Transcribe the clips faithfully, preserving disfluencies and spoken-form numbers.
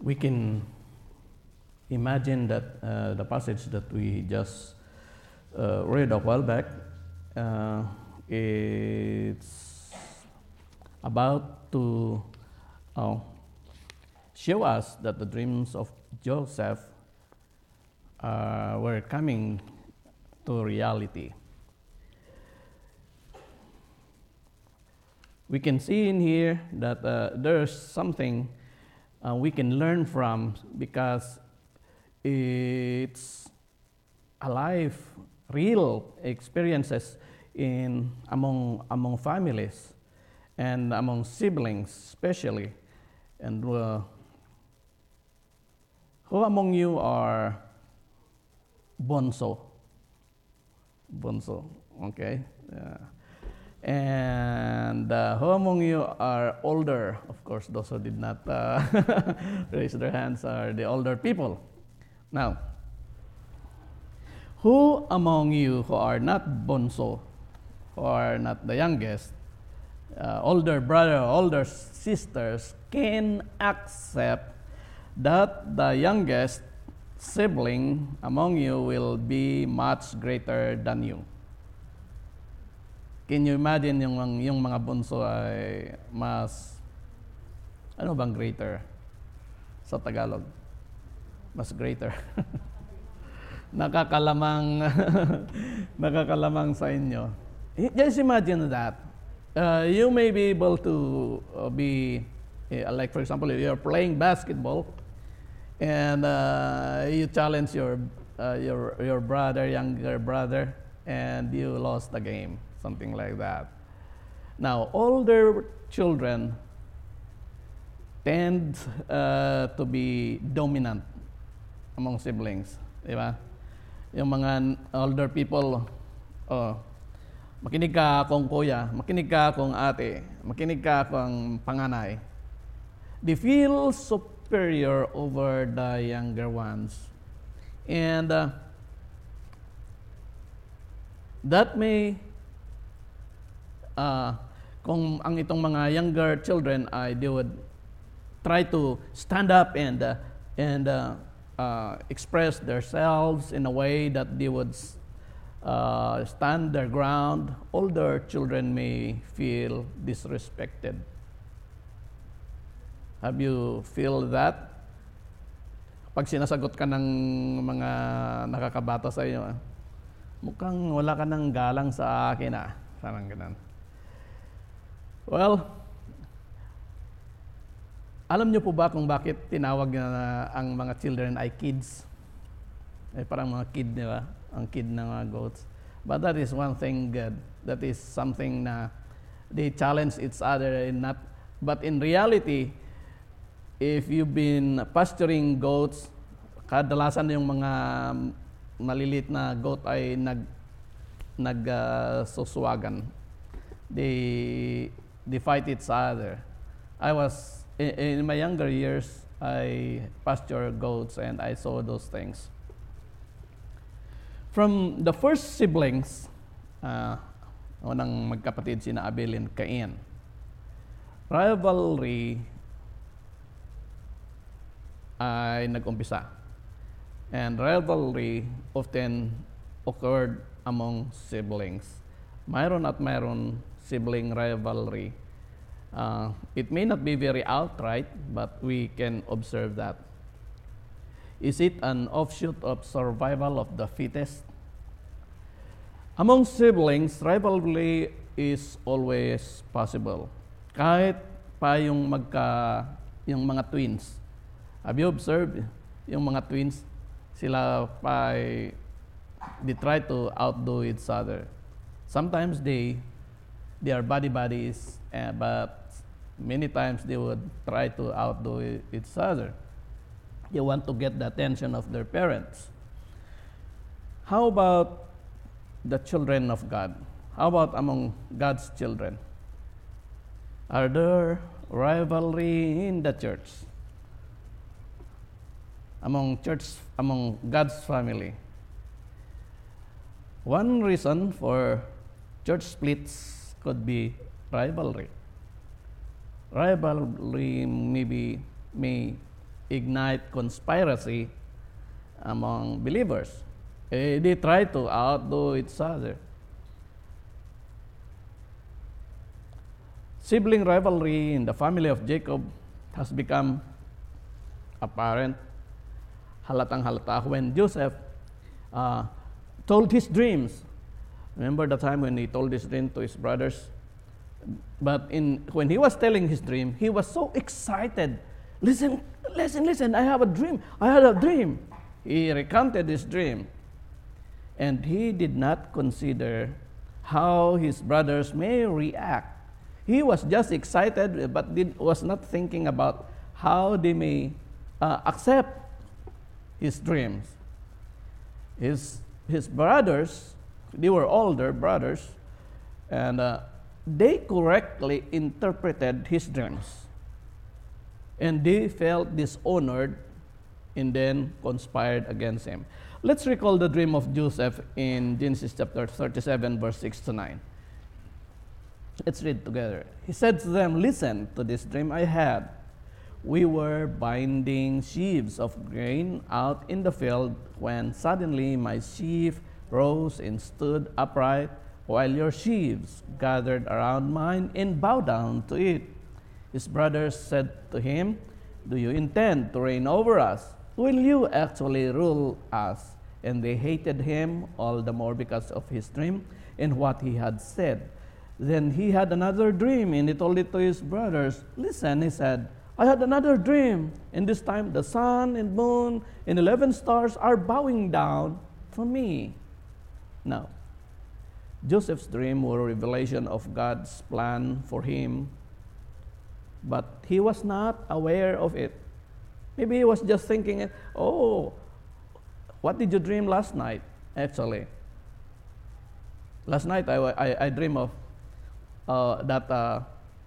we can imagine that uh, the passage that we just uh, read a while back, uh, it's about to uh, show us that the dreams of Joseph uh, were coming to reality. We can see in here that uh, there's something uh, we can learn from, because it's alive, real experiences in among among families and among siblings, especially. And uh, who among you are bonso? Bonso, okay. Uh, And uh, who among you are older? Of course, those who did not uh, raise their hands are the older people. Now, who among you who are not bonso, who are not the youngest, uh, older brother, older sisters, can accept that the youngest sibling among you will be much greater than you? Can you imagine yung, yung mga bunso ay mas, ano bang greater sa Tagalog? Mas greater. Nakakalamang, nakakalamang sa inyo. Just imagine that. Uh, you may be able to uh, be, uh, like for example, you're playing basketball and uh, you challenge your, uh, your, your brother, younger brother, and you lost the game. Something like that. Now, older children tend uh, to be dominant among siblings, di ba? Yung mga older people, oh, makinig ka kung kuya, makinig ka kung ate, makinig ka kung panganay. They feel superior over the younger ones. And uh, that may Uh, kung ang itong mga younger children ay they would try to stand up and uh, and uh, uh, express themselves in a way that they would uh, stand their ground, older children may feel disrespected. Have you feel that? Pag sinasagot ka ng mga nakakabata sa iyo, mukhang wala ka ng galang sa akin ah. Parang ganun. Well, alam niyo po ba kung bakit tinawag na ang mga children ay kids? Eh, parang mga kid, di ba? Ang kid ng mga goats. But that is one thing good. That is something na they challenge each other in not. But in reality, if you've been pasturing goats, kadalasan yung mga maliliit na goat ay nag nagsuswagan. Uh, they they fight each other. I was in, in my younger years, I pasture goats and I saw those things. From the first siblings, uh, unang magkapatid sina Abel and Cain, rivalry ay nag-umpisa. And rivalry often occurred among siblings. Mayroon at mayroon sibling rivalry. Uh, it may not be very outright, but we can observe that. Is it an offshoot of survival of the fittest? Among siblings, rivalry is always possible. Kahit pa yung magka, yung mga twins. Have you observed yung mga twins? Sila pa ay, they try to outdo each other. Sometimes they they are buddy buddies, uh, but many times they would try to outdo each other. They want to get the attention of their parents. How about the children of God? How about among God's children? Are there rivalry in the church? Among church, among God's family? One reason for church splits could be rivalry. Rivalry maybe may ignite conspiracy among believers. Eh, they try to outdo each other. Sibling rivalry in the family of Jacob has become apparent, halatang halata, when Joseph uh, told his dreams. Remember the time when he told his dream to his brothers? But in, when he was telling his dream, he was so excited. Listen, listen, listen, I have a dream. I had a dream. He recounted his dream. And he did not consider how his brothers may react. He was just excited, but did, was not thinking about how they may uh, accept his dreams. His, his brothers, they were older brothers, and uh, they correctly interpreted his dreams. And they felt dishonored and then conspired against him. Let's recall the dream of Joseph in Genesis chapter thirty-seven, verse six to nine. Let's read together. He said to them, "Listen to this dream I had. We were binding sheaves of grain out in the field when suddenly my sheaf rose and stood upright, while your sheaves gathered around mine and bowed down to it." His brothers said to him, "Do you intend to reign over us? Will you actually rule us?" And they hated him all the more because of his dream and what he had said. Then he had another dream, and he told it to his brothers. "Listen," he said, "I had another dream, and this time the sun and moon and eleven stars are bowing down to me." Now, Joseph's dream was a revelation of God's plan for him, but he was not aware of it. Maybe he was just thinking, "Oh, what did you dream last night?" Actually, last night I, I, I dreamed of uh, that uh,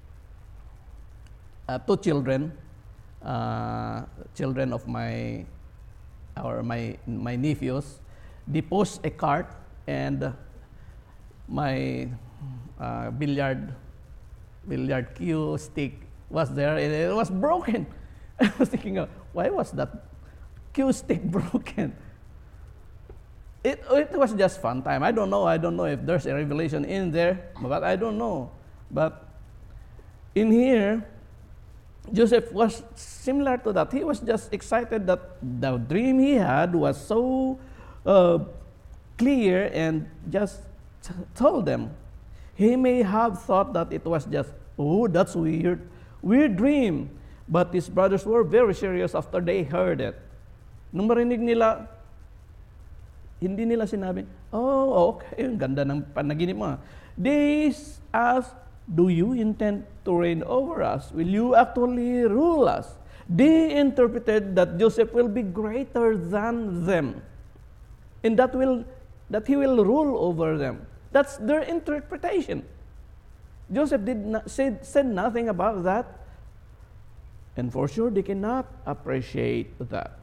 uh, two children, uh, children of my or my my nephews, they pushed a cart, and my uh, billiard billiard cue stick was there, and it was broken. I was thinking, uh, why was that cue stick broken? It, it was just fun time. I don't know. I don't know if there's a revelation in there, but I don't know. But in here, Joseph was similar to that. He was just excited that the dream he had was so uh, clear, and just t- told them. He may have thought that it was just, "Oh, that's weird, weird dream." But his brothers were very serious after they heard it. Nung marinig nila, hindi nila sinabi, "Oh, okay, ang ganda ng panaginip mo." They asked, "Do you intend to reign over us? Will you actually rule us?" They interpreted that Joseph will be greater than them, and that will that he will rule over them. That's their interpretation. Joseph did not say said nothing about that. And for sure, they cannot appreciate that.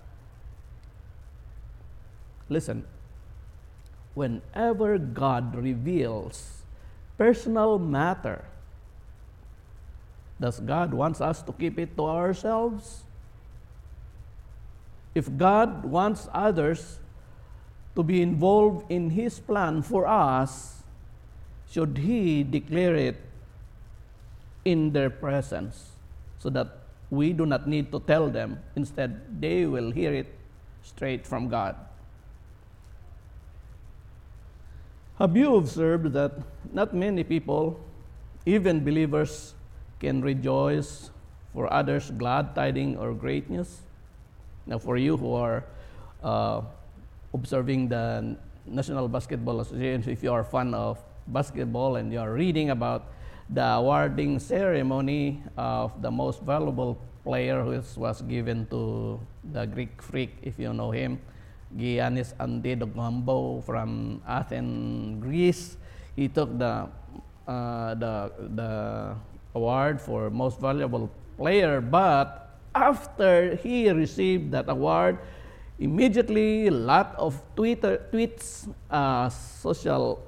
Listen, whenever God reveals personal matter, does God wants us to keep it to ourselves? If God wants others to be involved in His plan for us, should He declare it in their presence so that we do not need to tell them. Instead, they will hear it straight from God. Have you observed that not many people, even believers, can rejoice for others' glad tidings or great news? Now, for you who are uh, observing the National Basketball Association, if you are a fan of basketball and you are reading about the awarding ceremony of the most valuable player, which was given to the Greek freak, if you know him, Giannis Antetokounmpo from Athens, Greece. He took the uh, the the award for most valuable player, but after he received that award, immediately a lot of Twitter tweets, uh, social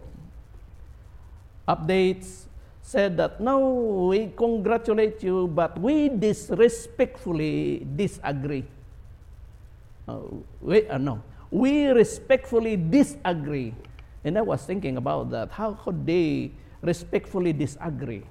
updates said that, "No, we congratulate you, but we disrespectfully disagree." Uh, we, uh, no, we respectfully disagree. And I was thinking about that. How could they respectfully disagree?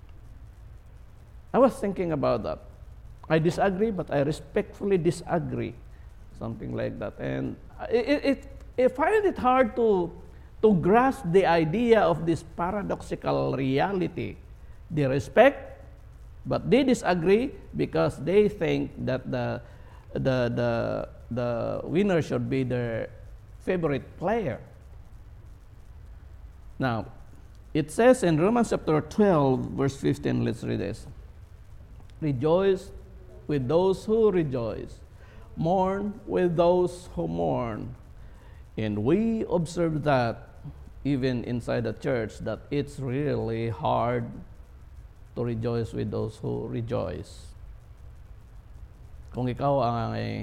I was thinking about that. I disagree, but I respectfully disagree. Something like that. And it, it, I find it hard to, to grasp the idea of this paradoxical reality. They respect, but they disagree because they think that the, the, the, the winner should be their favorite player. Now, it says in Romans chapter twelve, verse fifteen, let's read this. Rejoice with those who rejoice, mourn with those who mourn. And we observe that even inside the church, that it's really hard to rejoice with those who rejoice. Kung ikaw ay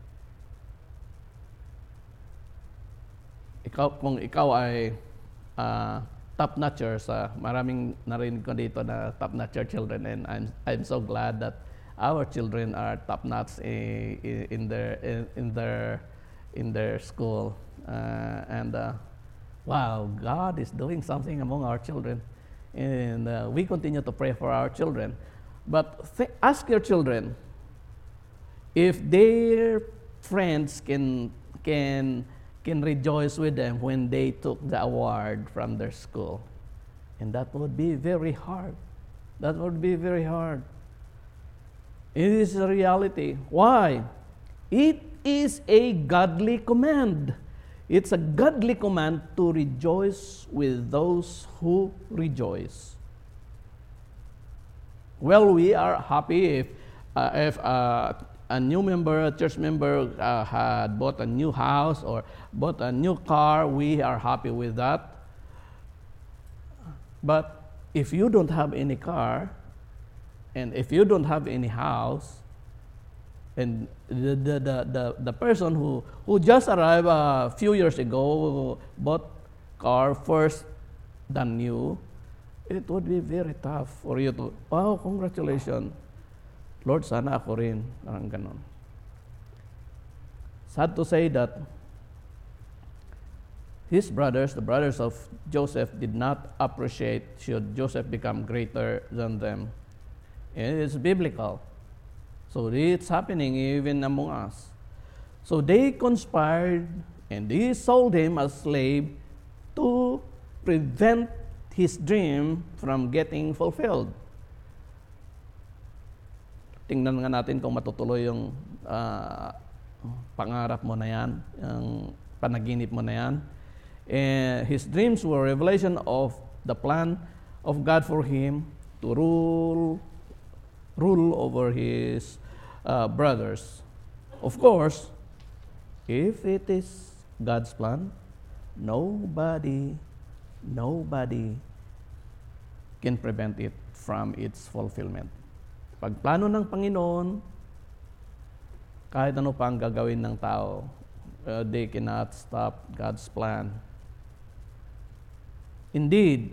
ikaw kung ikaw ay uh, top-notcher sa maraming narinig ko dito na top-notcher children, and I'm I'm so glad that our children are top-notch in, in their in, in their in their school, uh, and uh, wow, God is doing something among our children, and uh, we continue to pray for our children. But th- ask your children if their friends can can can rejoice with them when they took the award from their school. And that would be very hard. That would be very hard. It is a reality. Why? It is a godly command. It's a godly command to rejoice with those who rejoice. Well, we are happy if, uh, if uh, a new member, a church member uh, had bought a new house or bought a new car. We are happy with that. But if you don't have any car, and if you don't have any house, and the, the, the, the, the person who, who just arrived a few years ago bought car first than you, it would be very tough for you to, wow, congratulations. Lord, sana ako rin. Parang ganon. Sad to say that his brothers, the brothers of Joseph, did not appreciate should Joseph become greater than them. And it's biblical. So it's happening even among us. So they conspired and they sold him as slave to prevent his dream from getting fulfilled. Tingnan nga natin kung matutuloy yung uh, pangarap mo na yan, yung panaginip mo na yan. And his dreams were a revelation of the plan of God for him to rule, rule over his uh, brothers. Of course, if it is God's plan, nobody, nobody can prevent it from its fulfillment. Pag plano ng Panginoon, kahit ano pang gagawin ng tao, uh, they cannot stop God's plan. Indeed,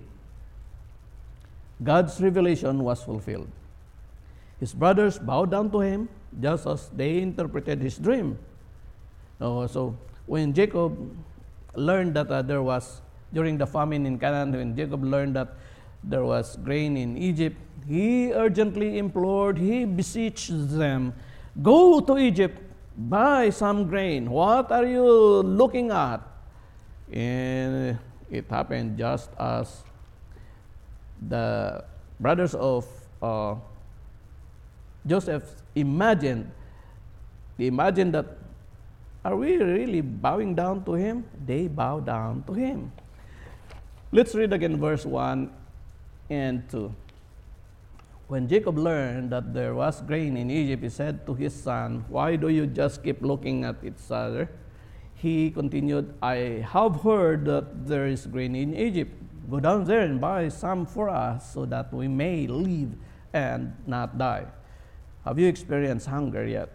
God's revelation was fulfilled. His brothers bowed down to him just as they interpreted his dream. Uh, so when Jacob learned that uh, there was, during the famine in Canaan, when Jacob learned that there was grain in Egypt, he urgently implored, he beseeched them, go to Egypt, buy some grain. What are you looking at? And it happened just as the brothers of uh, Joseph imagined. They imagined that, are we really bowing down to him? They bow down to him. Let's read again verse one and two. When Jacob learned that there was grain in Egypt, he said to his son, why do you just keep looking at each other? He continued, I have heard that there is grain in Egypt. Go down there and buy some for us so that we may live and not die. Have you experienced hunger yet?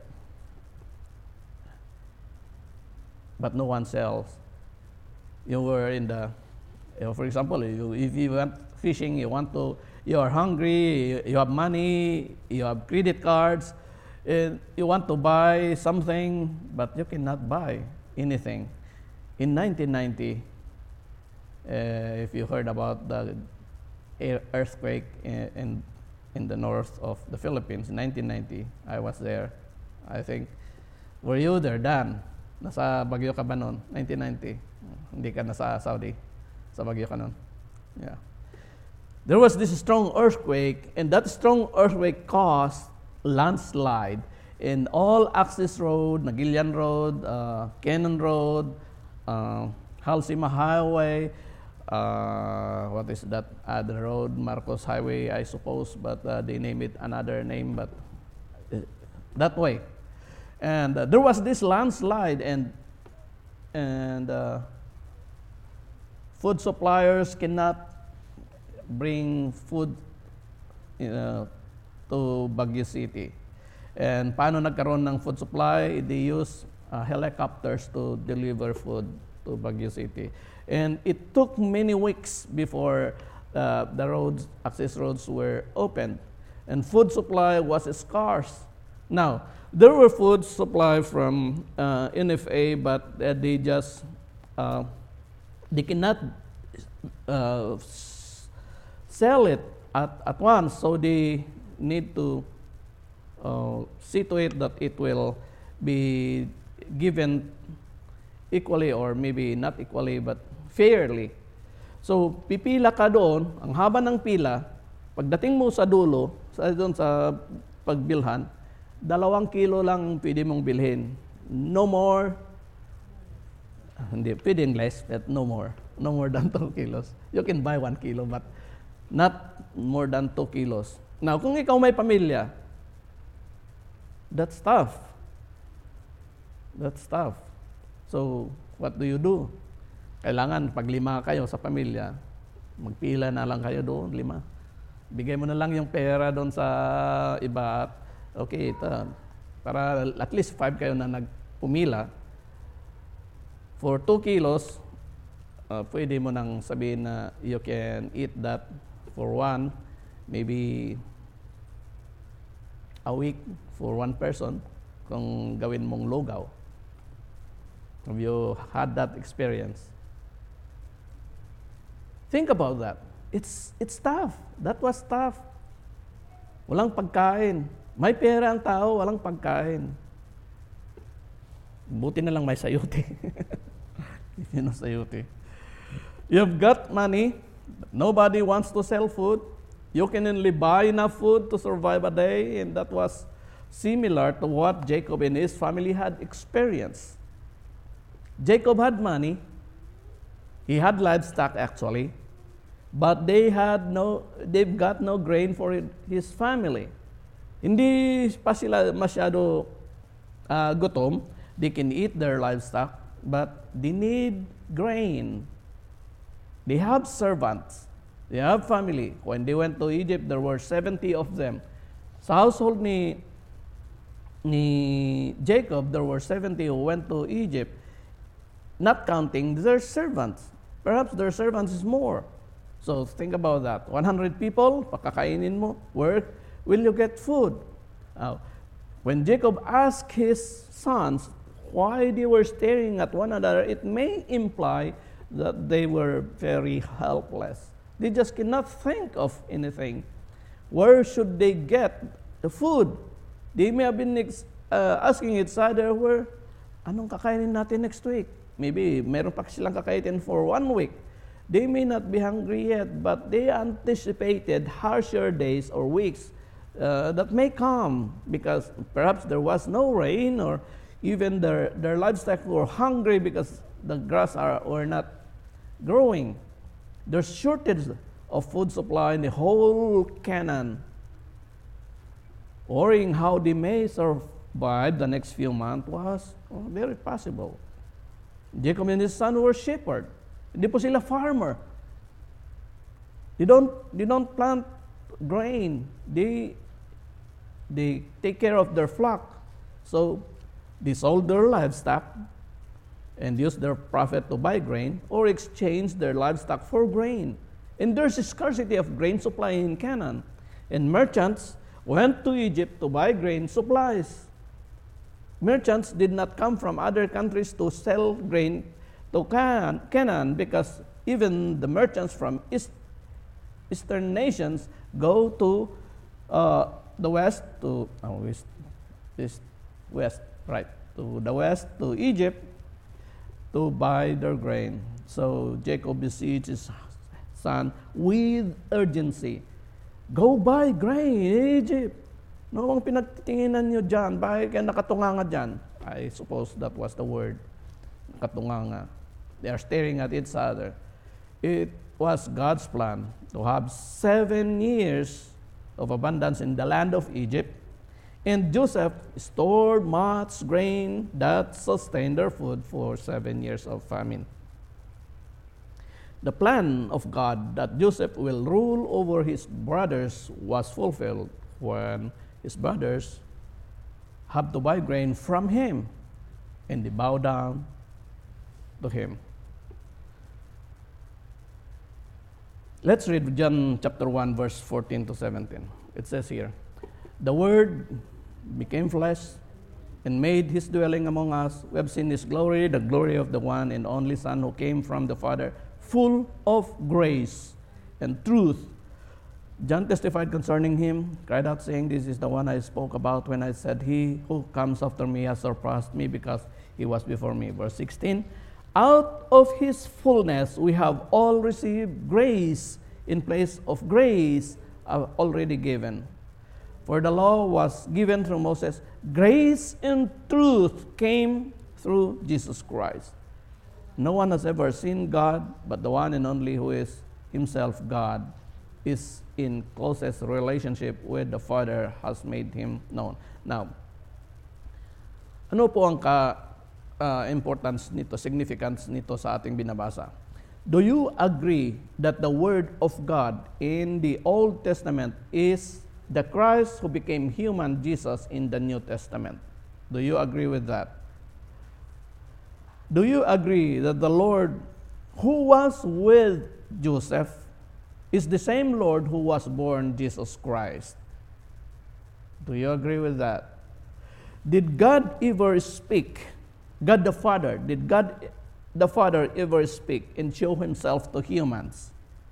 But no one else. You were in the, you know, for example, you, if you went fishing, you want to, you are hungry, you have money, you have credit cards, And you want to buy something, but you cannot buy anything. In nineteen ninety, uh, if you heard about the earthquake in, in in the north of the Philippines in nineteen ninety, I was there. I think, were you there, Dan? Nasa Baguio ka ba noon? nineteen ninety. Hindi ka nasa Saudi. Sa Baguio ka noon. Yeah. There was this strong earthquake, and that strong earthquake caused landslide in all access road, Nagilian Road, uh, Cannon Road, uh, Halsima Highway, uh, what is that other road? Marcos Highway, I suppose, but uh, they name it another name, but uh, that way. And uh, there was this landslide, and and uh, food suppliers cannot bring food uh, to Baguio City. And paano nagkaroon ng food supply? They use uh, helicopters to deliver food to Baguio City. And it took many weeks before uh, the roads, access roads were opened. And food supply was scarce. Now, there were food supply from uh, N F A, but uh, they just, uh, they cannot uh, sell it at, at once, so they need to uh, see to it that it will be given equally, or maybe not equally, but fairly. So, pipila ka doon, ang haba ng pila, pagdating mo sa dulo, sa, doon sa pagbilhan, dalawang kilo lang pwede mong bilhin. No more, hindi, pwedeng less, but no more. No more than two kilos. You can buy one kilo, but not more than two kilos. Now, kung ikaw may pamilya, that's tough. That's tough. So, what do you do? Kailangan, pag lima kayo sa pamilya, magpila na lang kayo doon, lima. Bigay mo na lang yung pera doon sa iba at, okay, ito, para at least five kayo na nagpumila. For two kilos, uh, pwede mo nang sabihin na you can eat that for one, maybe a week for one person kung gawin mong lugaw. Have you had that experience? Think about that. It's it's tough. That was tough. Walang pagkain. May pera ang tao, walang pagkain. Buti na lang may sayuti. Yun ang sayuti. You've got money. Nobody wants to sell food. You can only buy enough food to survive a day, and that was similar to what Jacob and his family had experienced. Jacob had money. He had livestock actually, but they had no, they've got no grain for his family. Hindi pa sila masyado uh, gutom. They can eat their livestock, but they need grain. They have servants. They have family. When they went to Egypt, there were seventy of them. Sa household ni, ni Jacob, there were seventy who went to Egypt, not counting their servants. Perhaps their servants is more. So think about that. one hundred people, pakakainin mo, where will you get food? Uh, when Jacob asked his sons why they were staring at one another, it may imply that they were very helpless. They just cannot think of anything. Where should they get the food? They may have been uh, asking each other, where, anong kakainin natin next week? Maybe meron pa silang kakainin for one week. They may not be hungry yet, but they anticipated harsher days or weeks uh, that may come, because perhaps there was no rain, or even their, their livestock were hungry because the grass are, were not growing. There's shortage of food supply in the whole Canaan. Worrying how they may survive the next few months was well, very possible. Jacob and his son were shepherd. Hindi po sila farmer. They don't, they don't plant grain. They, they take care of their flock. So they sold their livestock and used their profit to buy grain, or exchange their livestock for grain. And there's a scarcity of grain supply in Canaan. And merchants went to Egypt to buy grain supplies. Merchants did not come from other countries to sell grain to Can- Canaan because even the merchants from East, eastern nations go to uh, the west, to oh, west, east, west, right, to the west, to Egypt, to buy their grain. So Jacob besieged his son with urgency. Go buy grain in Egypt. No ang pinagtitinginan nyo dyan? Bakit kaya nakatunganga dyan? I suppose that was the word. Nakatunganga. They are staring at each other. It was God's plan to have seven years of abundance in the land of Egypt. And Joseph stored much grain that sustained their food for seven years of famine. The plan of God that Joseph will rule over his brothers was fulfilled when his brothers have to buy grain from him, and they bow down to him. Let's read John chapter one, verse fourteen to seventeen. It says here, "The Word became flesh and made his dwelling among us. We have seen his glory, the glory of the one and only Son who came from the Father, full of grace and truth. John testified concerning him, cried out, saying, This is the one I spoke about when I said, He who comes after me has surpassed me because he was before me." Verse sixteen, "Out of his fullness we have all received grace in place of grace already given. For the law was given through Moses, grace and truth came through Jesus Christ. No one has ever seen God, but the one and only who is himself God is in closest relationship with the Father, has made him known." Now, ano po ang ka, uh, importance nito, significance nito sa ating binabasa? Do you agree that the Word of God in the Old Testament is the Christ who became human, Jesus, in the New Testament? Do you agree with that? Do you agree that the Lord who was with Joseph is the same Lord who was born Jesus Christ? Do you agree with that? Did God ever speak? God the Father, did God the Father ever speak and show himself to humans?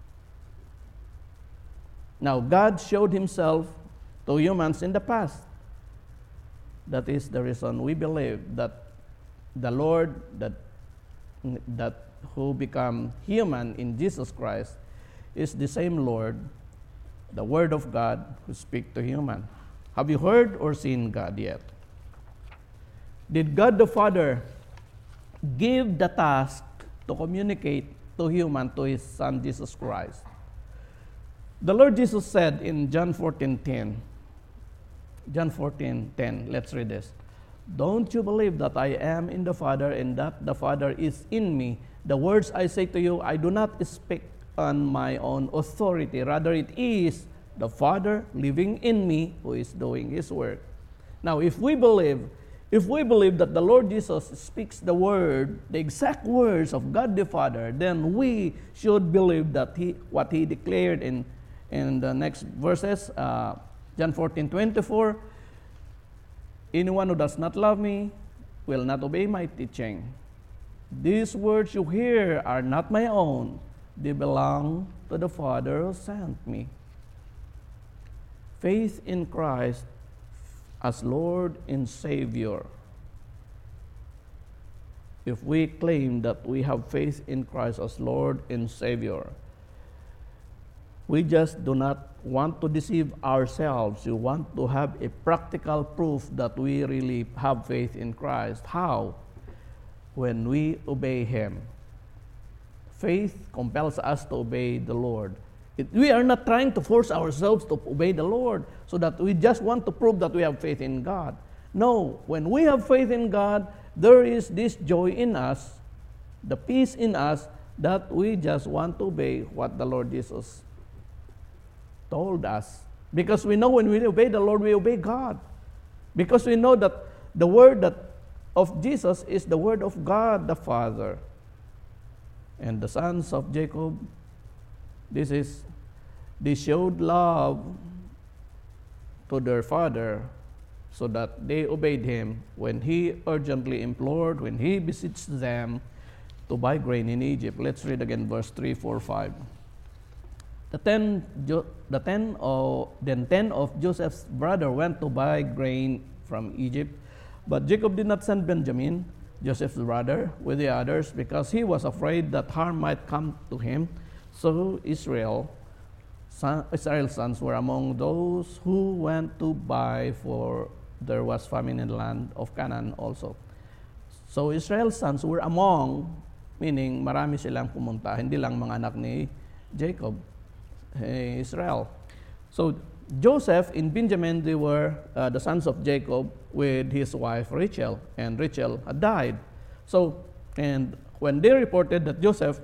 Now, God showed himself to humans in the past. That is the reason we believe that the Lord that, that who became human in Jesus Christ is the same Lord, the Word of God, who speak to human. Have you heard or seen God yet? Did God the Father give the task to communicate to human to his Son Jesus Christ? The Lord Jesus said in John fourteen ten, John fourteen ten, let's read this. "Don't you believe that I am in the Father and that the Father is in me? The words I say to you, I do not speak on my own authority. Rather, it is the Father living in me who is doing his work." Now, if we believe, if we believe that the Lord Jesus speaks the word, the exact words of God the Father, then we should believe that he, what he declared in, in the next verses, uh, John fourteen twenty-four, "Anyone who does not love me will not obey my teaching. These words you hear are not my own. They belong to the Father who sent me." Faith in Christ as Lord and Savior. If we claim that we have faith in Christ as Lord and Savior, we just do not want to deceive ourselves. We want to have a practical proof that we really have faith in Christ. How? When we obey Him. Faith compels us to obey the Lord. It, we are not trying to force ourselves to obey the Lord so that we just want to prove that we have faith in God. No, when we have faith in God, there is this joy in us, the peace in us, that we just want to obey what the Lord Jesus told us. Because we know when we obey the Lord, we obey God. Because we know that the word that of Jesus is the word of God the Father. And the sons of Jacob, this is, they showed love to their father, so that they obeyed him when he urgently implored, when he beseeched them to buy grain in Egypt. Let's read again verse three, four, five. The ten, the ten of, then ten of Joseph's brother went to buy grain from Egypt, but Jacob did not send Benjamin, Joseph's brother, with the others, because he was afraid that harm might come to him. So Israel, son, Israel's sons were among those who went to buy, for there was famine in the land of Canaan also. So Israel's sons were among, meaning marami silang pumunta, hindi lang mga anak ni Jacob, eh, Israel. So Joseph and Benjamin, they were uh, the sons of Jacob with his wife Rachel, and Rachel had died. So, and when they reported that Joseph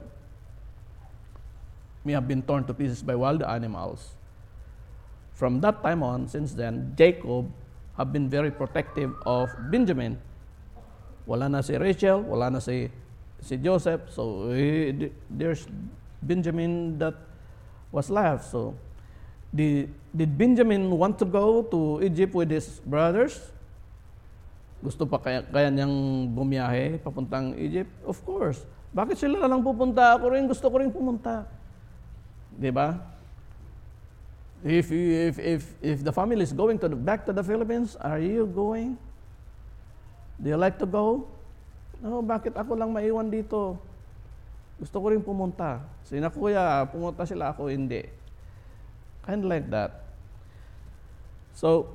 may have been torn to pieces by wild animals, from that time on, since then, Jacob have been very protective of Benjamin. Wala na si Rachel, wala na si, si Joseph, so eh, there's Benjamin that was left. So, Did, did Benjamin want to go to Egypt with his brothers? Gusto pa kaya, kaya niyang bumiyahe papuntang Egypt? Of course. Bakit sila lang pupunta? Ako rin, gusto ko rin pumunta. Di ba? If, if, if, if the family is going to the, back to the Philippines, are you going? Do you like to go? No, bakit ako lang maiwan dito? Gusto ko rin pumunta. Sina kuya, pumunta sila, ako hindi. Kind of like that. So,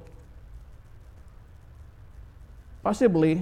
possibly,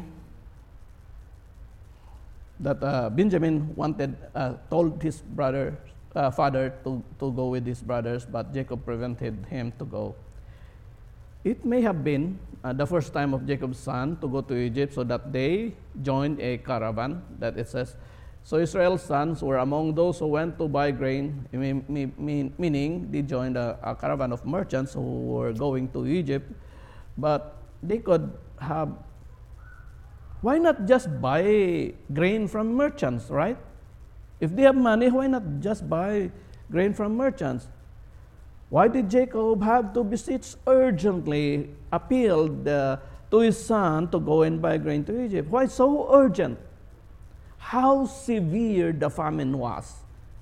that uh, Benjamin wanted, uh, told his brother, uh, father to, to go with his brothers, but Jacob prevented him to go. It may have been uh, the first time of Jacob's son to go to Egypt, so that they joined a caravan, that it says. So Israel's sons were among those who went to buy grain, meaning they joined a, a caravan of merchants who were going to Egypt. But they could have, why not just buy grain from merchants, right? If they have money, why not just buy grain from merchants? Why did Jacob have to beseech urgently, appealed uh, to his son to go and buy grain to Egypt? Why so urgent? How severe the famine was,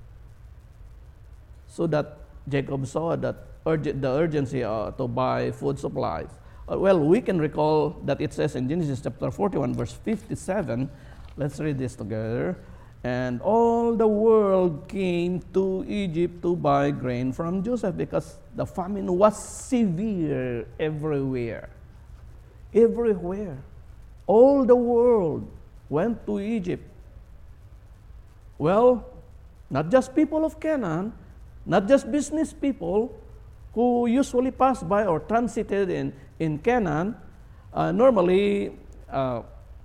so that Jacob saw that urg- the urgency uh, to buy food supplies. Uh, well, we can recall that it says in Genesis chapter forty-one, verse fifty-seven. Let's read this together. And all the world came to Egypt to buy grain from Joseph, because the famine was severe everywhere. Everywhere. All the world went to Egypt. Well, not just people of Canaan, not just business people who usually pass by or transited in, in Canaan. Uh, normally, uh,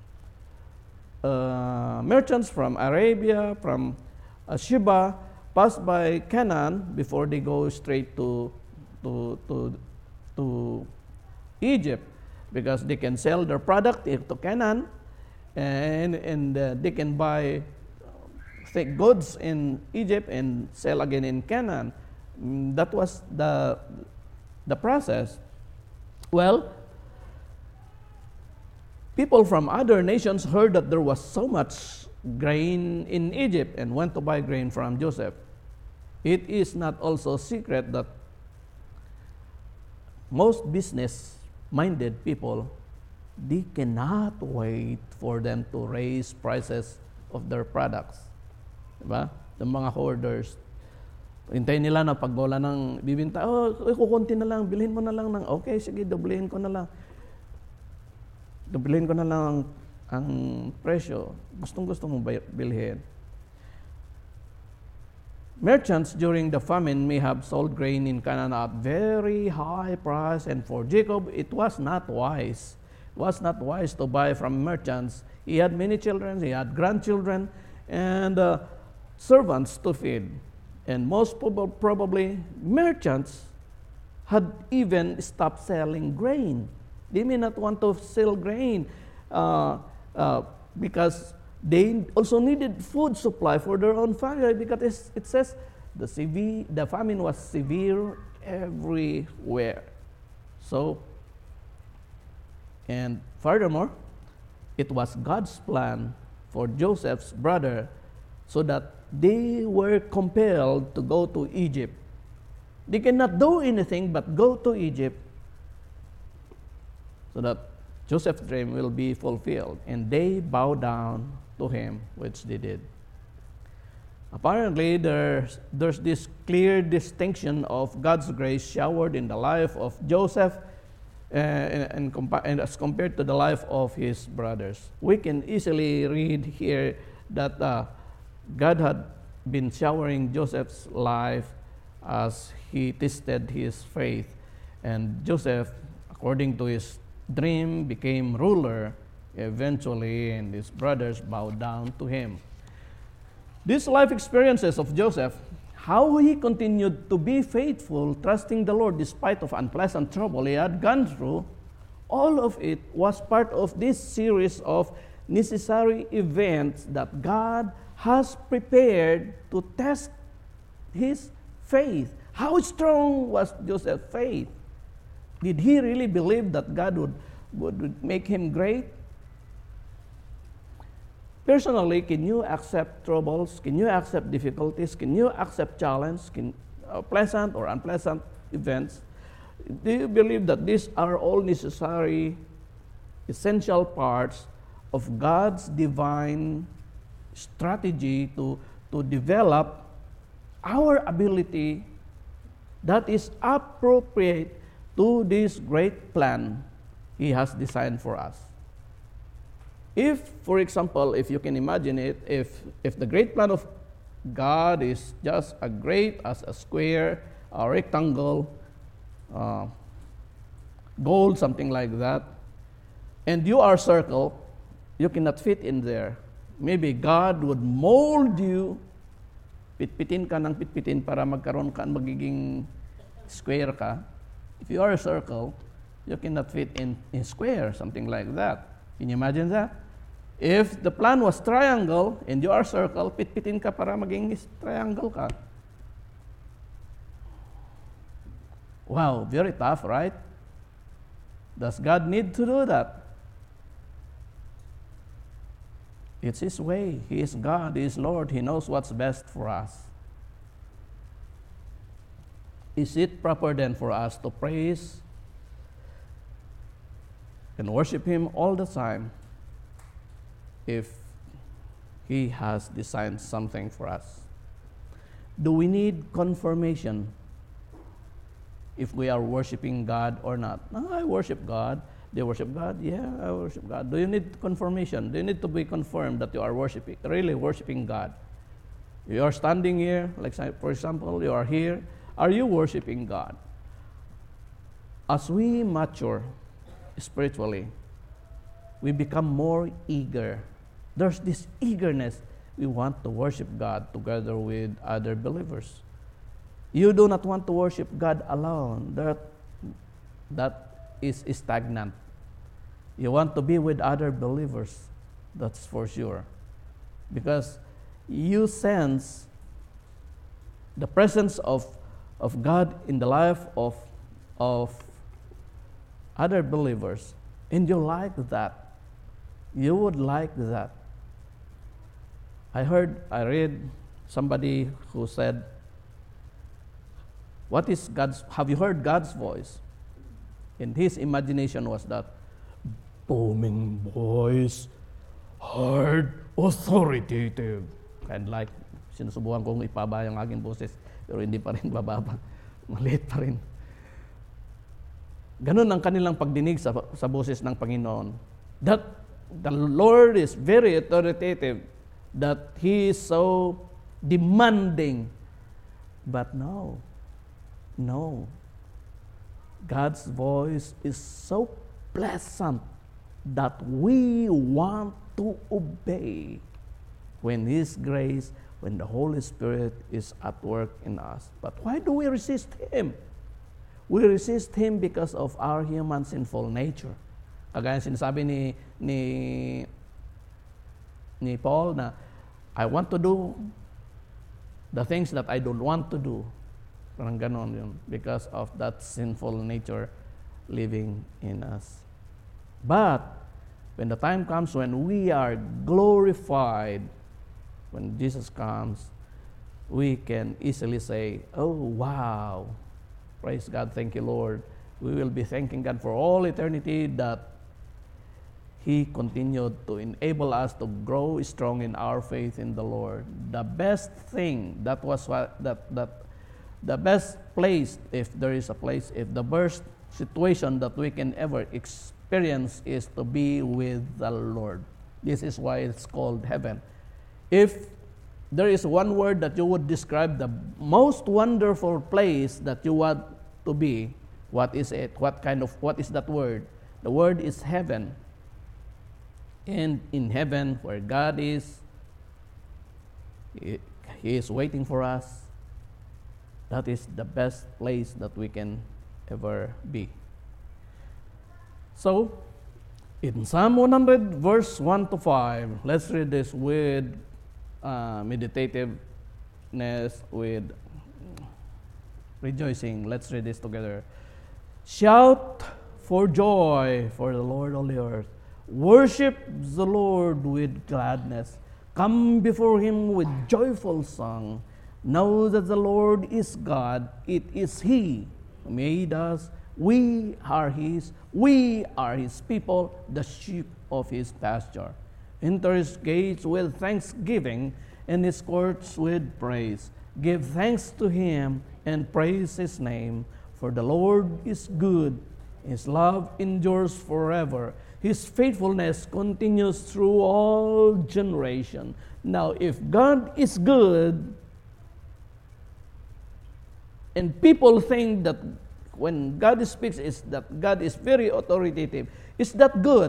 uh, merchants from Arabia, from uh, Sheba, pass by Canaan before they go straight to, to, to, to Egypt, because they can sell their product to Canaan, and, and uh, they can buy take goods in Egypt and sell again in Canaan. That was the, the process. Well, people from other nations heard that there was so much grain in Egypt and went to buy grain from Joseph. It is not also a secret that most business-minded people, they cannot wait for them to raise prices of their products. Diba? The mga hoarders, hintayin nila na pag wala ng bibinta, oh, kukunti na lang, bilhin mo na lang ng, okay, sige, doblehin ko na lang. Doblehin ko na lang ang, ang presyo. Gustong-gusto mong bilhin. Merchants during the famine may have sold grain in Canaan at very high price, and for Jacob, it was not wise. It was not wise to buy from merchants. He had many children, he had grandchildren, and uh, servants to feed. And most prob- probably, merchants had even stopped selling grain. They may not want to sell grain uh, uh, because they also needed food supply for their own family, because it says the, severe, the famine was severe everywhere. So, and furthermore, it was God's plan for Joseph's brother so that they were compelled to go to Egypt. They cannot do anything but go to Egypt so that Joseph's dream will be fulfilled. And they bow down to him, which they did. Apparently, there's, there's this clear distinction of God's grace showered in the life of Joseph uh, and, and, compa- and as compared to the life of his brothers. We can easily read here that uh, God had been showering Joseph's life as he tested his faith. And Joseph, according to his dream, became ruler eventually, and his brothers bowed down to him. These life experiences of Joseph, how he continued to be faithful, trusting the Lord despite of unpleasant trouble he had gone through, all of it was part of this series of necessary events that God has prepared to test his faith. How strong was Joseph's faith? Did he really believe that God would, would make him great? Personally, can you accept troubles? Can you accept difficulties? Can you accept challenges, can, uh, pleasant or unpleasant events? Do you believe that these are all necessary, essential parts of God's divine strategy to, to develop our ability that is appropriate to this great plan He has designed for us? If, for example, if you can imagine it, if, if the great plan of God is just as great as a square, a rectangle, uh, gold, something like that, and you are a circle, you cannot fit in there. Maybe God would mold you, pitpitin ka ng pitpitin para magkaroon ka, magiging square ka. If you are a circle, you cannot fit in, in square, something like that. Can you imagine that? If the plan was triangle and you are circle, pitpitin ka para maging triangle ka. Wow, very tough, right? Does God need to do that? It's His way. He is God, He is Lord. He knows what's best for us. Is it proper then for us to praise and worship Him all the time if He has designed something for us? Do we need confirmation if we are worshiping God or not? No, I worship God. They worship God? Yeah, I worship God. Do you need confirmation? Do you need to be confirmed that you are worshiping, really worshiping God? You are standing here, like for example, you are here. Are you worshiping God? As we mature spiritually, we become more eager. There's this eagerness. We want to worship God together with other believers. You do not want to worship God alone. That, that is stagnant. You want to be with other believers. That's for sure. Because you sense the presence of, of God in the life of, of other believers. And you like that. You would like that. I heard, I read somebody who said, what is God's, have you heard God's voice? And his imagination was that booming voice, hard, authoritative. And like, sinusubukan kong ipaba yung aking boses, pero hindi pa rin bababa. Maliit pa rin. Ganun ang kanilang pagdinig sa, sa boses ng Panginoon. That the Lord is very authoritative, that He is so demanding. But no, no. God's voice is so pleasant that we want to obey when His grace, when the Holy Spirit is at work in us. But why do we resist Him? We resist Him because of our human sinful nature. Kagaya sinasabi ni, ni, ni Paul na, I want to do the things that I don't want to do. Parang ganon yun. Because of that sinful nature living in us. But when the time comes when we are glorified, when Jesus comes, we can easily say, oh, wow, praise God, thank you, Lord. We will be thanking God for all eternity that He continued to enable us to grow strong in our faith in the Lord. The best thing, that was what, that, that, the best place, if there is a place, if the best situation that we can ever experience is to be with the Lord. This is why it's called heaven. If there is one word that you would describe the most wonderful place that you want to be, what is it? What kind of, what is that word? The word is heaven. And in heaven, where God is, He, he is waiting for us. That is the best place that we can ever be. So, in Psalm one hundred, verse one to five, let's read this with uh, meditativeness, with rejoicing. Let's read this together. Shout for joy for the Lord of the earth. Worship the Lord with gladness. Come before Him with joyful song. Know that the Lord is God. It is He who made us. We are His. We are His people, the sheep of His pasture. Enter His gates with thanksgiving and His courts with praise. Give thanks to Him and praise His name. For the Lord is good. His love endures forever. His faithfulness continues through all generations. Now, if God is good, and people think that when God speaks, is that God is very authoritative, is that good?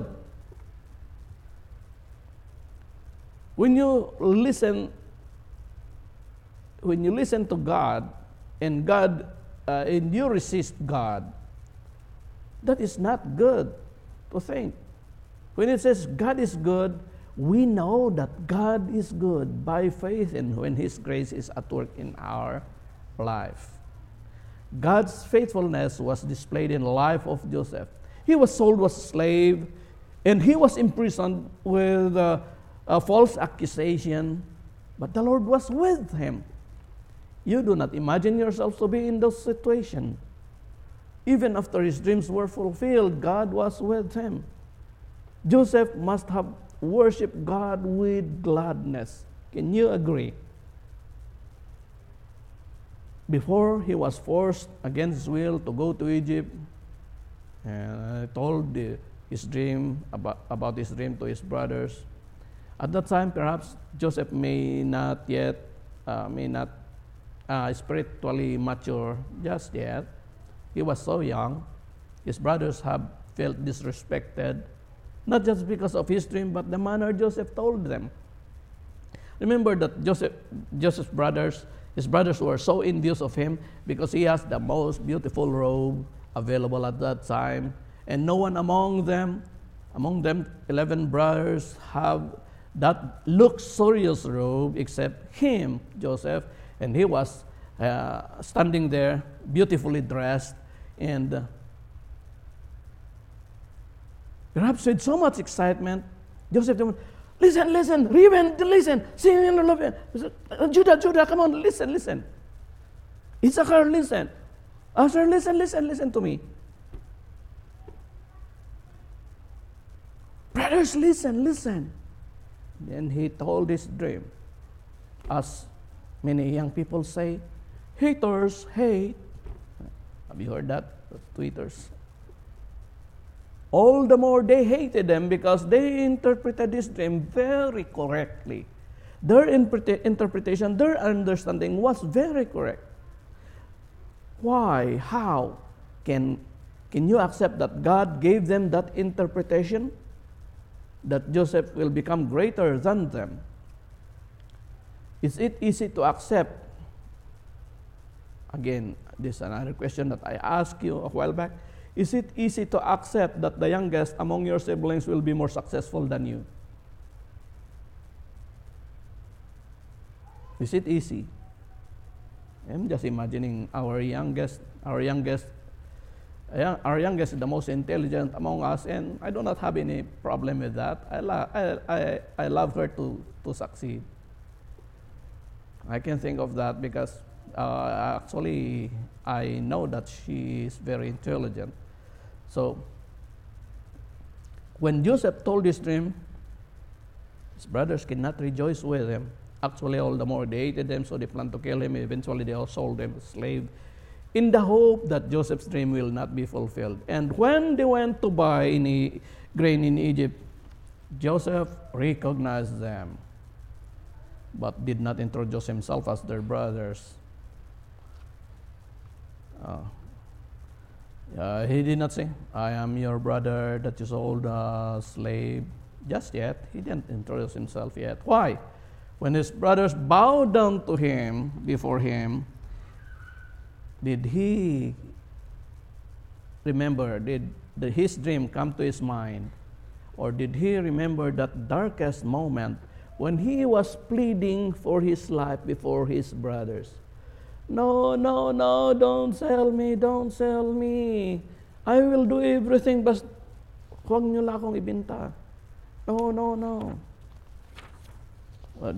When you listen, when you listen to God, and God, uh, and you resist God, that is not good to think. When it says God is good, we know that God is good by faith and when His grace is at work in our life. God's faithfulness was displayed in the life of Joseph. He was sold as a slave, and he was imprisoned with uh, a false accusation, but the Lord was with him. You do not imagine yourself to be in those situations. Even after his dreams were fulfilled, God was with him. Joseph must have worshiped God with gladness. Can you agree? Before he was forced against his will to go to Egypt, and told the, his dream about, about his dream to his brothers. At that time, perhaps Joseph may not yet, uh, may not uh, spiritually mature just yet. He was so young. His brothers have felt disrespected, not just because of his dream, but the manner Joseph told them. Remember that Joseph, Joseph's brothers, his brothers were so envious of him because he has the most beautiful robe available at that time, and no one among them, among them, eleven brothers have that luxurious robe except him, Joseph, and he was uh, standing there, beautifully dressed, and uh, perhaps with so much excitement, Joseph said, listen, listen, Reuben, listen, Simeon, Reuben, Judah, Judah, come on, listen, listen. Issachar, listen. Asher, listen, listen, listen to me. Brothers, listen, listen. Then he told his dream. As many young people say, haters hate. Have you heard that? The tweeters. All the more they hated them because they interpreted this dream very correctly. Their interpreta- interpretation, their understanding was very correct. Why? How? Can, can you accept that God gave them that interpretation? That Joseph will become greater than them? Is it easy to accept? Again, this is another question that I asked you a while back. Is it easy to accept that the youngest among your siblings will be more successful than you? Is it easy? I'm just imagining our youngest, our youngest young- our youngest is the most intelligent among us, and I do not have any problem with that. I, lo- I, I, I love her to, to succeed. I can think of that because uh, actually I know that she is very intelligent. So when Joseph told this dream, his brothers could not rejoice with him. Actually, all the more they hated him, so they planned to kill him. Eventually, they all sold him as a slave in the hope that Joseph's dream will not be fulfilled. And when they went to buy any grain in Egypt, Joseph recognized them, but did not introduce himself as their brothers. Uh, uh, he did not say, I am your brother that you sold a slave. Just yet, he didn't introduce himself yet. Why? When his brothers bowed down to him, before him, did he remember, did, did his dream come to his mind? Or did he remember that darkest moment when he was pleading for his life before his brothers? No, no, no, don't sell me, don't sell me. I will do everything, but huwag niyo lang akong ibenta. No, no, no. But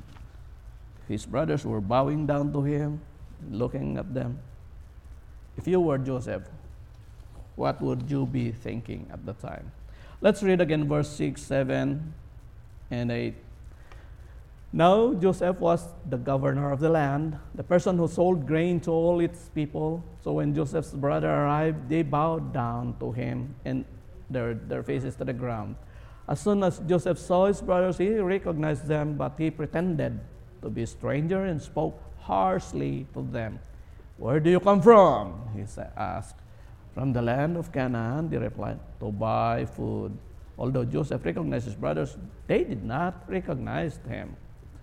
his brothers were bowing down to him, looking at them. If you were Joseph, what would you be thinking at the time? Let's read again verse six, seven, and eight. Now Joseph was the governor of the land, the person who sold grain to all its people. So when Joseph's brother arrived, they bowed down to him and their, their faces to the ground. As soon as Joseph saw his brothers, he recognized them, but he pretended to be a stranger and spoke harshly to them. Where do you come from? He asked. From the land of Canaan, they replied, to buy food. Although Joseph recognized his brothers, they did not recognize him.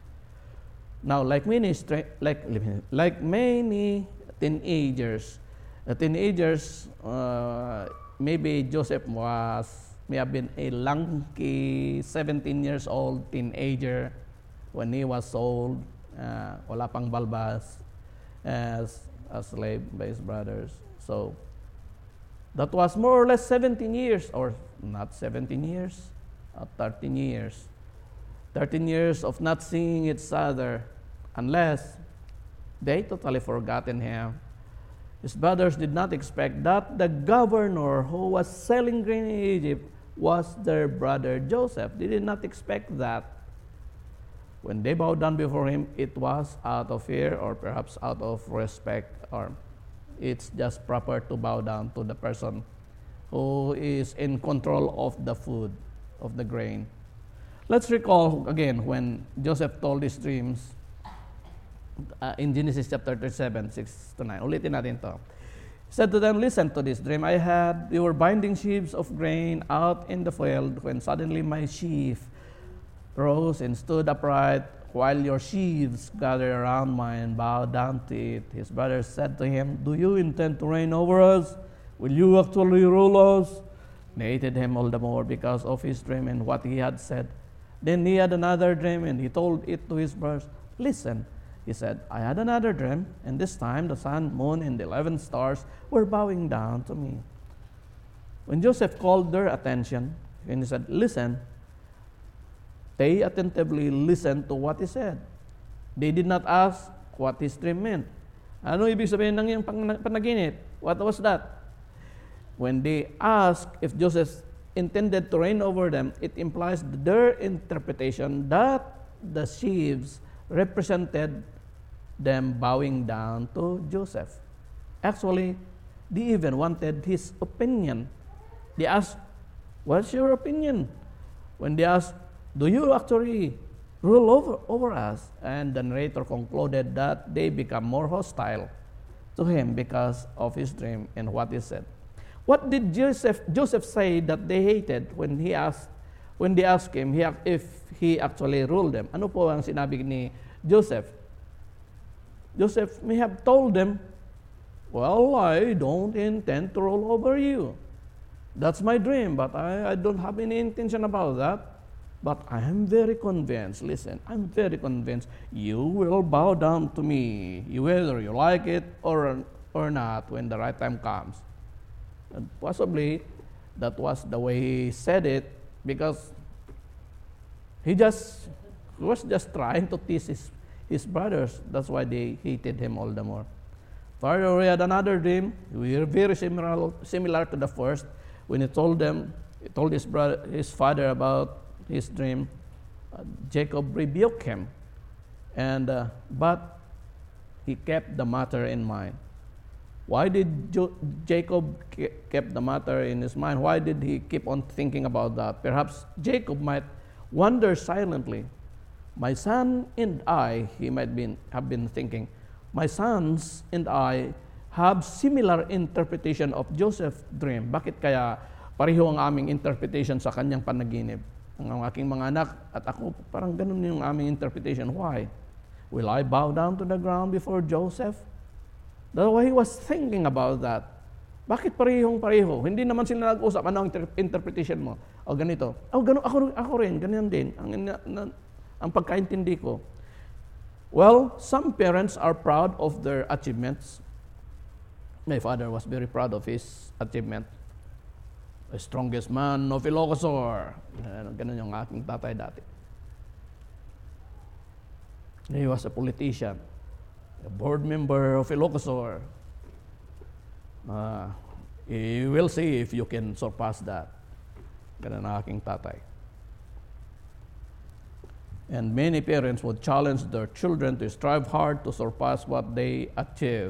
Now, like many, like, like many teenagers, uh, teenagers, uh, maybe Joseph was, may have been a lanky seventeen years old teenager when he was sold, uh, wala pang balbas, as a slave by his brothers. So, that was more or less seventeen years, or not seventeen years, uh, thirteen years. thirteen years of not seeing each other, unless they totally forgotten him. His brothers did not expect that the governor who was selling grain in Egypt was their brother Joseph. They did not expect that. When they bowed down before him, it was out of fear or perhaps out of respect, or it's just proper to bow down to the person who is in control of the food, of the grain. Let's recall again when Joseph told his dreams uh, in Genesis chapter thirty-seven, six to nine. Ulitin natin to. He said to them, listen to this dream I had. We were binding sheaves of grain out in the field when suddenly my sheaf rose and stood upright while your sheaves gathered around mine and bowed down to it. His brothers said to him, do you intend to reign over us? Will you actually rule us? They hated him all the more because of his dream and what he had said. Then he had another dream and he told it to his brothers. Listen, he said, I had another dream, and this time the sun, moon, and the eleven stars were bowing down to me. When Joseph called their attention, and he said, listen, they attentively listened to what he said. They did not ask what his dream meant. Ano ibig sabihin ng iyong panaginip? What was that? When they asked if Joseph intended to reign over them, it implies their interpretation that the sheaves represented them bowing down to Joseph. Actually, they even wanted his opinion. They asked, what's your opinion? When they asked, do you actually rule over, over us? And the narrator concluded that they become more hostile to him because of his dream and what he said. What did Joseph, Joseph say that they hated when he asked, when they asked him if he actually ruled them? Ano po ang sinabi ni Joseph? Joseph may have told them, well, I don't intend to rule over you. That's my dream, but I, I don't have any intention about that. But I am very convinced, listen, I'm very convinced you will bow down to me, whether you like it or, or not, when the right time comes. And possibly that was the way he said it because he just he was just trying to tease his, his brothers. That's why they hated him all the more. Further, we had another dream. We were very similar, similar to the first. When he told them, he told his brother, his father about his dream, uh, Jacob rebuked him, and uh, but he kept the matter in mind. Why did jo- Jacob ke- kept the matter in his mind? Why did he keep on thinking about that? Perhaps Jacob might wonder silently. My son and I, he might been, have been thinking, my sons and I have similar interpretation of Joseph's dream. Bakit kaya pareho ang aming interpretation sa kanyang panaginip? Ang aking mga anak at ako, parang ganun yung aming interpretation. Why? Will I bow down to the ground before Joseph? That's why he was thinking about that. Bakit parehong pareho? Hindi naman sila nag-usap. Ano ang inter- interpretation mo? O ganito. O ganun, ako, ako rin, ganyan din. Ang, na, ang pagkaintindi ko. Well, some parents are proud of their achievements. My father was very proud of his achievement. The strongest man of Ilocosur. Ganun yung aking tatay dati. He was a politician. A board member of Ilocosur. Uh, you will see if you can surpass that. Ganun ang aking tatay. And many parents would challenge their children to strive hard to surpass what they achieve.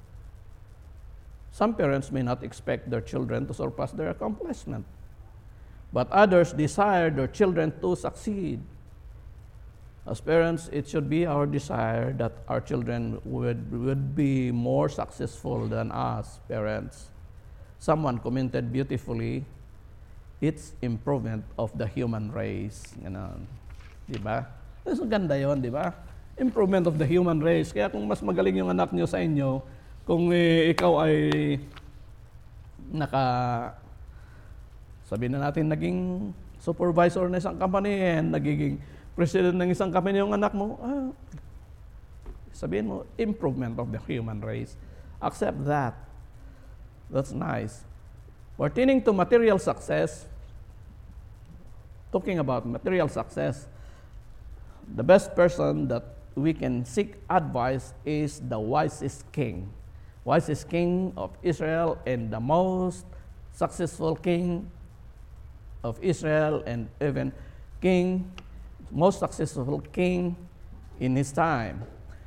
Some parents may not expect their children to surpass their accomplishment, but others desire their children to succeed. As parents, it should be our desire that our children would, would be more successful than us, parents. Someone commented beautifully, it's improvement of the human race. Ganun. Di ba? Mas maganda yun, di ba? Improvement of the human race. Kaya kung mas magaling yung anak nyo sa inyo, kung eh, ikaw ay naka, sabihin na natin, naging supervisor na isang company and nagiging president ng isang company yung anak mo, ah, sabihin mo, improvement of the human race. Accept that. That's nice. Pertaining to material success, talking about material success, the best person that we can seek advice is the wisest king. Wisest king of Israel and the most successful king of Israel and even king, most successful king in his time.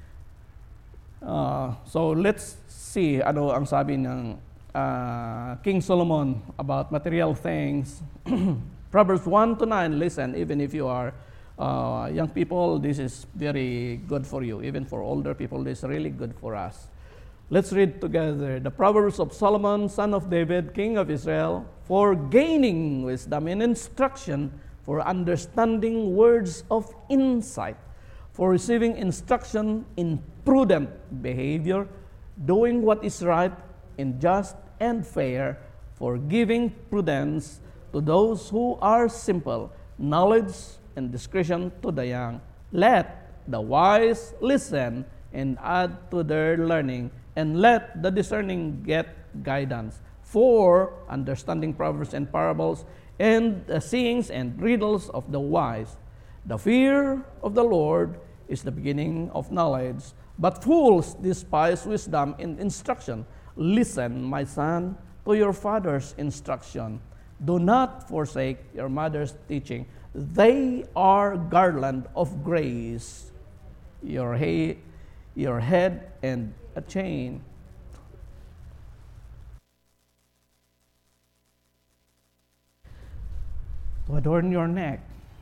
Uh, so let's see ano ang sabi ng uh, King Solomon about material things. Proverbs one to nine, listen, even if you are Uh, young people, this is very good for you. Even for older people, this is really good for us. Let's read together the Proverbs of Solomon, son of David, king of Israel, for gaining wisdom and instruction, for understanding words of insight, for receiving instruction in prudent behavior, doing what is right and just and fair, for giving prudence to those who are simple, knowledge and discretion to the young. Let the wise listen and add to their learning, and let the discerning get guidance. For understanding proverbs and parables, and the sayings and riddles of the wise. The fear of the Lord is the beginning of knowledge, but fools despise wisdom and instruction. Listen, my son, to your father's instruction. Do not forsake your mother's teaching. They are garland of grace, your, he- your head and a chain. To adorn your neck.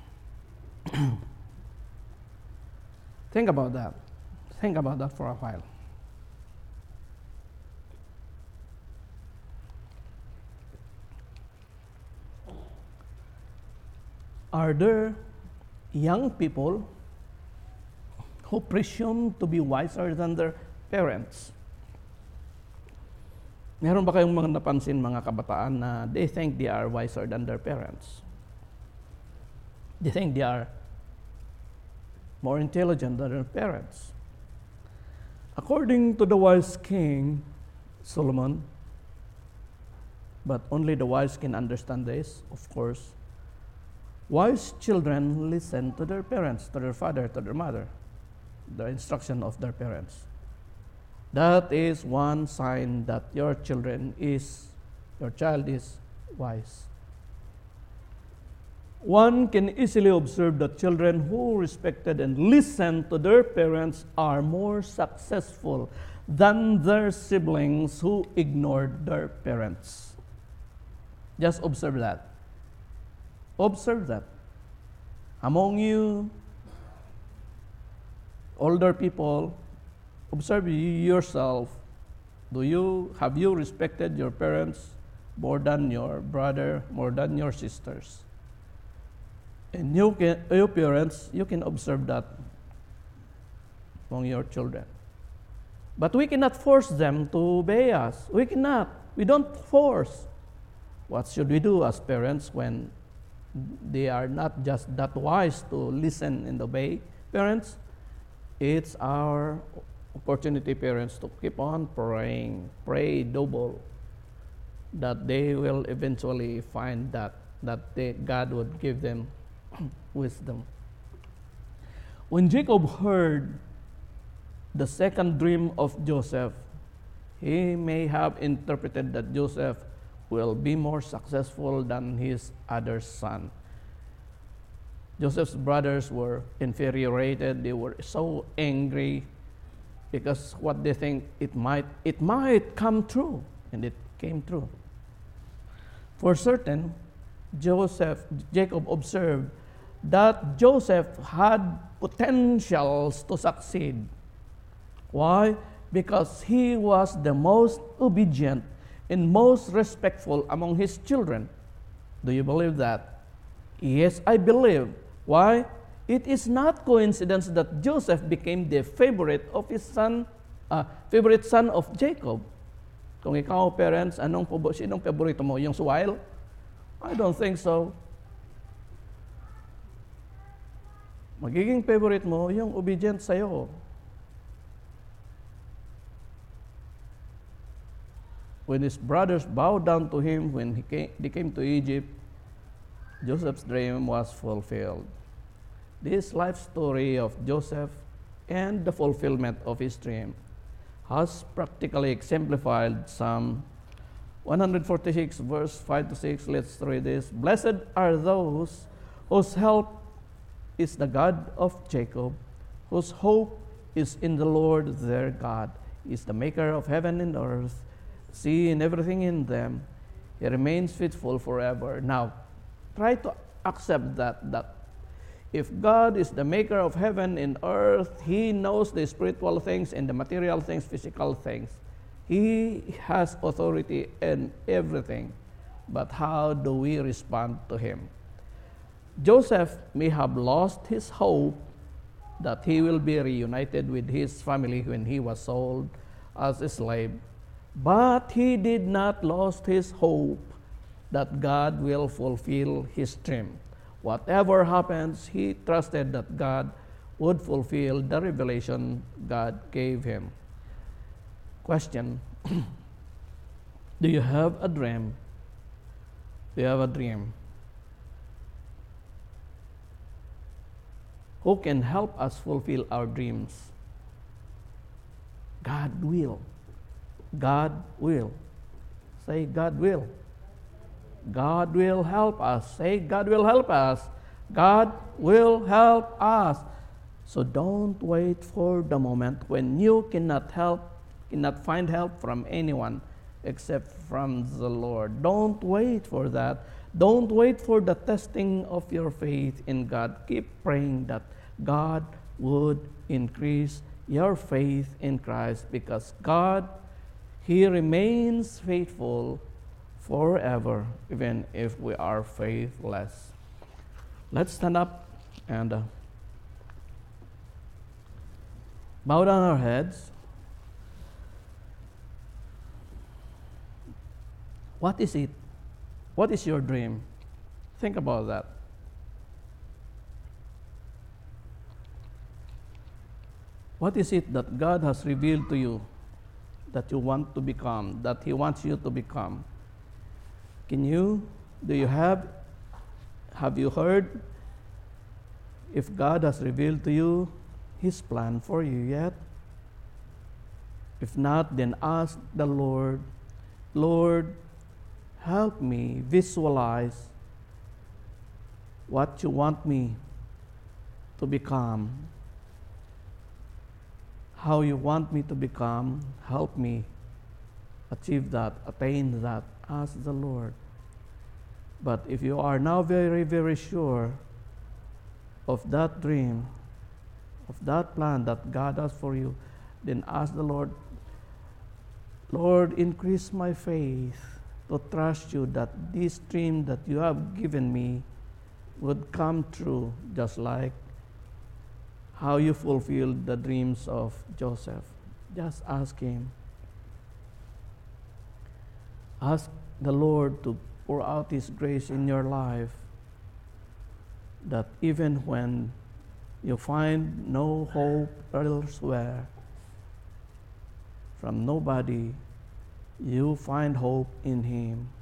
Think about that. Think about that for a while. Are there young people who presume to be wiser than their parents? Meron ba kayong mga napansin mga kabataan na they think they are wiser than their parents? They think they are more intelligent than their parents. According to the wise king, Solomon, but only the wise can understand this, of course. Wise children listen to their parents, to their father, to their mother, the instruction of their parents. That is one sign that your children is, your child is wise. One can easily observe that children who respected and listened to their parents are more successful than their siblings who ignored their parents. Just observe that. Observe that. Among you, older people, observe yourself. Do you, have you respected your parents more than your brother, more than your sisters? And you can, your parents, you can observe that among your children. But we cannot force them to obey us. We cannot. We don't force. What should we do as parents when they are not just that wise to listen and obey? Parents, it's our opportunity, parents, to keep on praying, pray double, that they will eventually find that, that they, God would give them wisdom. When Jacob heard the second dream of Joseph, he may have interpreted that Joseph will be more successful than his other son. Joseph's brothers were infuriated. They were so angry because what they think it might it might come true, and it came true. For certain, Joseph Jacob observed that Joseph had potentials to succeed. Why? Because he was the most obedient and most respectful among his children. Do you believe that? Yes, I believe. Why? It is not coincidence that Joseph became the favorite of his son, uh, favorite son of Jacob. Kung ikaw, parents, anong sinong paborito mo? Yung suwail? I don't think so. Magiging favorite mo yung obedient sa'yo. When his brothers bowed down to him when he came, they came to Egypt, Joseph's dream was fulfilled. This life story of Joseph and the fulfillment of his dream has practically exemplified Psalm one forty-six, verse five to six. Let's read this. Blessed are those whose help is the God of Jacob, whose hope is in the Lord their God. He is the maker of heaven and earth, sea and everything in them. He remains faithful forever. Now, try to accept that, that if God is the maker of heaven and earth, He knows the spiritual things and the material things, physical things. He has authority in everything. But how do we respond to Him? Joseph may have lost his hope that he will be reunited with his family when he was sold as a slave, but he did not lose his hope that God will fulfill his dream. Whatever happens, he trusted that God would fulfill the revelation God gave him. Question: do you have a dream? Do you have a dream? Who can help us fulfill our dreams? God will. God will. Say, God will. God will help us. Say, God will help us. God will help us. So don't wait for the moment when you cannot help, cannot find help from anyone except from the Lord. Don't wait for that. Don't wait for the testing of your faith in God. Keep praying that God would increase your faith in Christ, because God, He remains faithful forever, even if we are faithless. Let's stand up and uh, bow down our heads. What is it? What is your dream? Think about that. What is it that God has revealed to you that you want to become, that He wants you to become? Can you, do you have, have you heard if God has revealed to you His plan for you yet? If not, then ask the Lord, Lord, help me visualize what you want me to become, how you want me to become. Help me achieve that, attain that. Ask the Lord. But if you are now very, very sure of that dream, of that plan that God has for you, then ask the Lord, Lord, increase my faith to trust you that this dream that you have given me would come true, just like how you fulfilled the dreams of Joseph. Just ask Him. Ask the Lord to pour out His grace in your life, that even when you find no hope elsewhere, from nobody, you find hope in Him.